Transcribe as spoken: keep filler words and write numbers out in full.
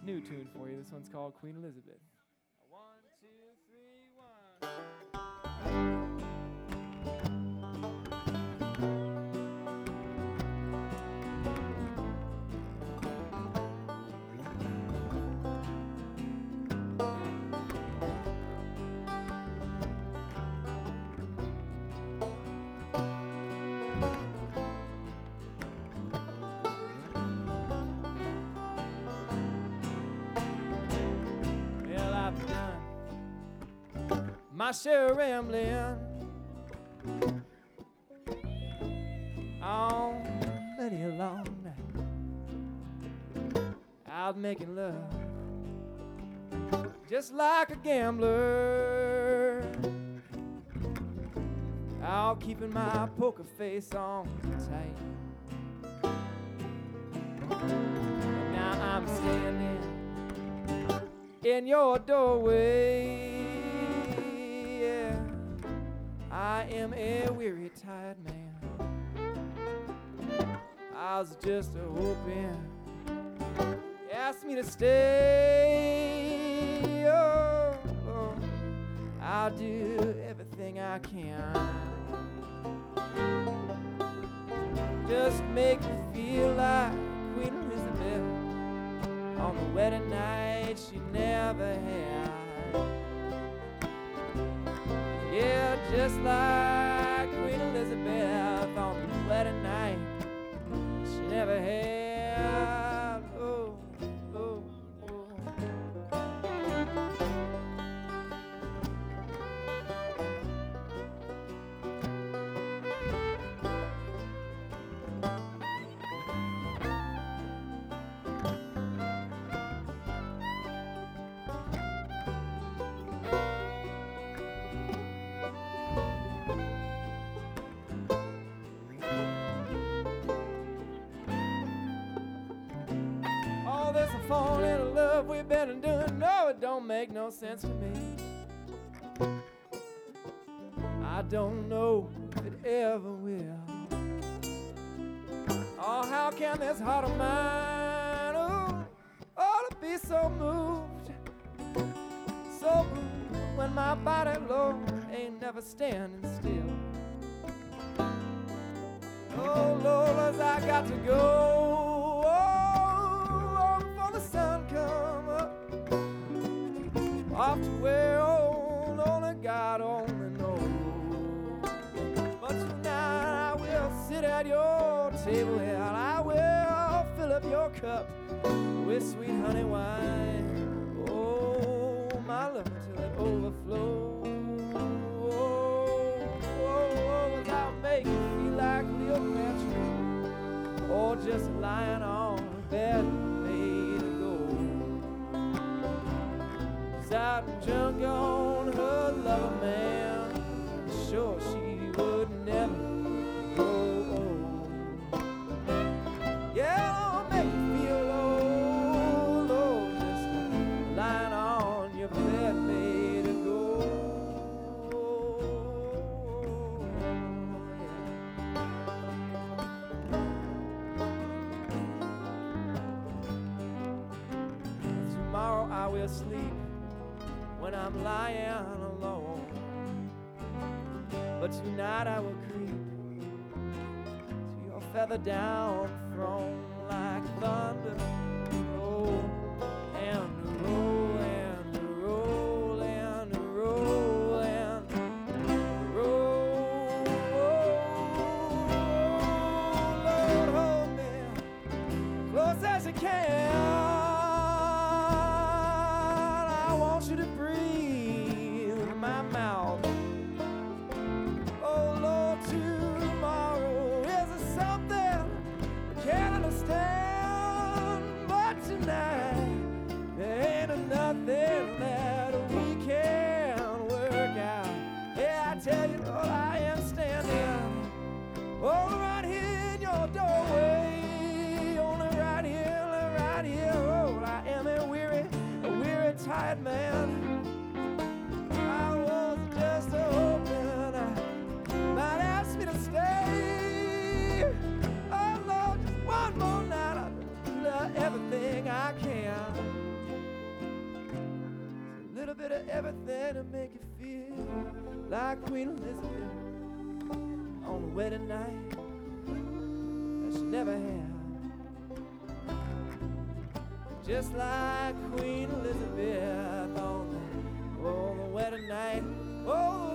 new tune for you. This one's called Queen Elizabeth. One, two, three, one. My share of rambling on many a long night, out making love just like a gambler, out keeping my poker face on tight. But now I'm standing in your doorway. I am a weary, tired man. I was just a hoping you asked me to stay. Oh, oh, I'll do everything I can. Just make me feel like Queen Elizabeth on the wedding night she never had. Yeah, just like Queen Elizabeth on the wedding night she never had. Oh, oh, oh. Falling in love we've been doing, no, it don't make no sense to me. I don't know if it ever will. Oh, how can this heart of mine, oh, oh, to be so moved, so moved when my body, Lord, ain't never standing still. Oh, Lord, as I got to go. Sun come up off to where old only God only knows. But tonight I will sit at your table and I will fill up your cup with sweet honey wine. Oh, my love, till it overflows. Oh, oh, oh, I'll make you feel like Cleopatra or just lying on a bed. Out and drunk on her lover, man. Sure, she would never go. Yeah, I'll make you feel old, old, just lying on your bed, made to go. Yeah. Tomorrow I will sleep when I'm lying alone, but tonight I will creep to your feather down throne like thunder. Roll and roll and roll and roll and roll. Lord, hold me close as you can. Nothing that we can work out. Yeah, I tell you, Lord, I am standing oh, right here in your doorway. Only right here, only right here. Oh, I am a weary, a weary, tired man. I was just hoping I might ask me to stay. Oh, Lord, just one more night. I'll do everything I can. everything to make you feel like Queen Elizabeth on the wedding night that she never had. Just like Queen Elizabeth on the, on the wedding night. Oh,